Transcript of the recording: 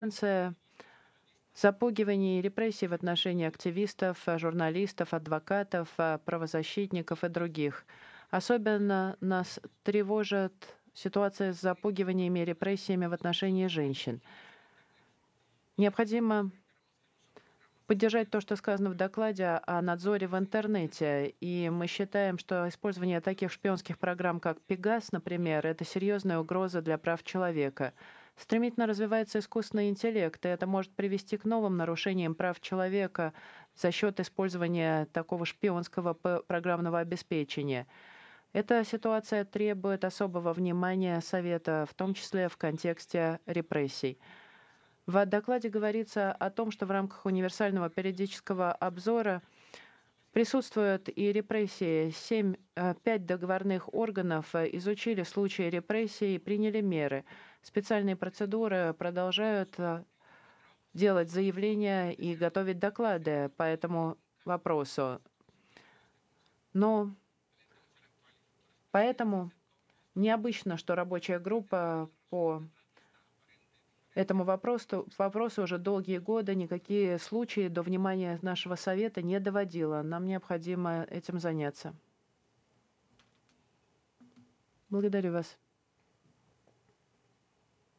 Тенденция запугивания и репрессий в отношении активистов, журналистов, адвокатов, правозащитников и других. Особенно нас тревожит ситуация с запугиваниями и репрессиями в отношении женщин. Необходимо поддержать то, что сказано в докладе о надзоре в интернете. И мы считаем, что использование таких шпионских программ, как Пегас, например, это серьезная угроза для прав человека. Стремительно развивается искусственный интеллект, и это может привести к новым нарушениям прав человека за счет использования такого шпионского программного обеспечения. Эта ситуация требует особого внимания Совета, в том числе в контексте репрессий. В докладе говорится о том, что в рамках универсального периодического обзора присутствуют и репрессии. 5 договорных органов изучили случаи репрессий и приняли меры. Специальные процедуры продолжают делать заявления и готовить доклады по этому вопросу. Но поэтому необычно, что рабочая группа по этому вопросу уже долгие годы никакие случаи до внимания нашего совета не доводила. Нам необходимо этим заняться. Благодарю вас.